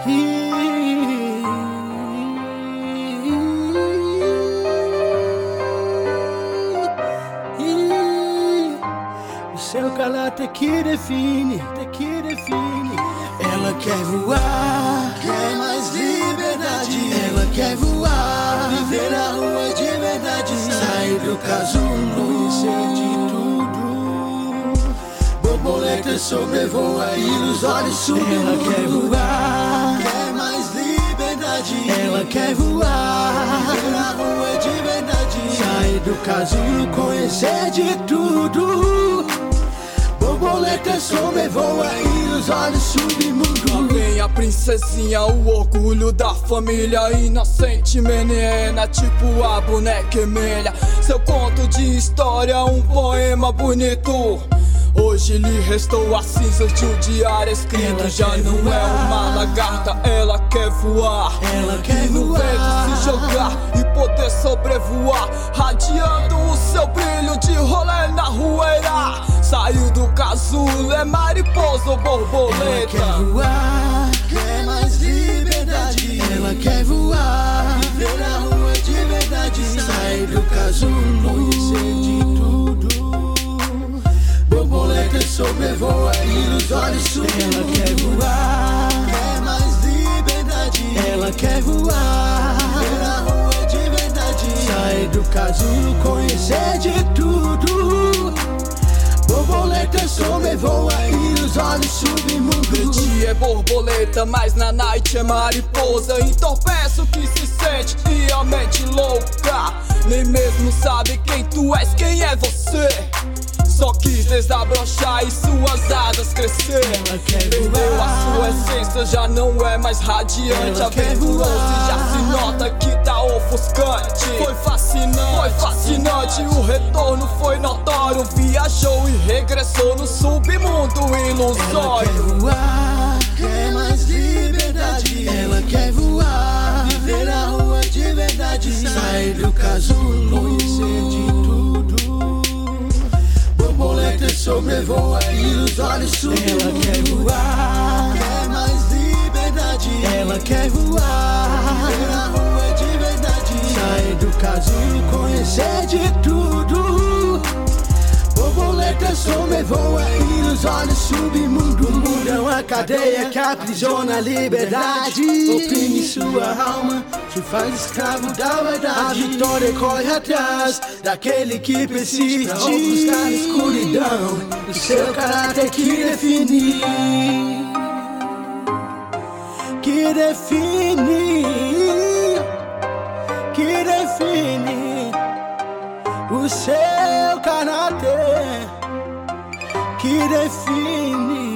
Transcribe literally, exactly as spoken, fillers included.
O seu caráter que define, que define. Ela quer voar, quer mais liberdade. Ela quer voar, viver na rua de verdade. Sair do casulo, conhecer de tudo. Borboleta sobrevoa e nos olhos submundo. Ela quer voar, quer mais liberdade. Ela quer voar, viver na rua de verdade. Sair do casulo, conhecer de tudo. Borboleta sobrevoa e os olhos submundo. Lá vem a princesinha, o orgulho da família. Inocente menina, tipo a boneca Emelha. Seu conto de história, um poema bonito. Hoje lhe restou as cinzas de um diário escrito. Ela já não voar. É uma lagarta, ela quer voar. Ela quer e no voar. vento se jogar e poder sobrevoar, radiando o seu brilho de rolê na rueira. Saiu do casulo, é mariposa ou borboleta. Ela quer voar, quer mais liberdade. Ela quer voar, viver na rua de verdade. Sair do casulo, conhecer de tudo. Borboleta sobrevoa e nos olhos submundo. Ela quer voar, quer mais liberdade. Ela quer voar, viver na rua de verdade. Sair do casulo, conhecer de tudo. Borboleta sobrevoa e os olhos submundo. De dia é borboleta, mas na night é mariposa. Entorpece o que se sente e a mente louca. Nem mesmo sabe quem tu és, quem é você. Só quis desabrochar e suas asas crescer. Perdeu a sua essência, já não é mais radiante. Aventuroso e já se nota que tá ofuscante. Foi fascinante, foi fascinante, o retorno foi notório. Viajou e regressou no submundo ilusório. Ela quer voar, quer mais liberdade. Ela quer voar, viver na rua de verdade. Sair do casulo, conhecer de tudo. Borboleta sobrevoa e os olhos submundo. Ela quer voar, quer mais liberdade. Ela quer voar, viver na rua de verdade. Sair do casulo, conhecer de tudo. Borboleta sobrevoa e nos olhos submundo. O mundo é uma cadeia que aprisiona a liberdade. Oprime sua alma, te faz escravo da verdade. A vitória corre atrás daquele que persiste pra ofuscar a escuridão. O seu caráter que define, que define, que define o seu caráter, que define.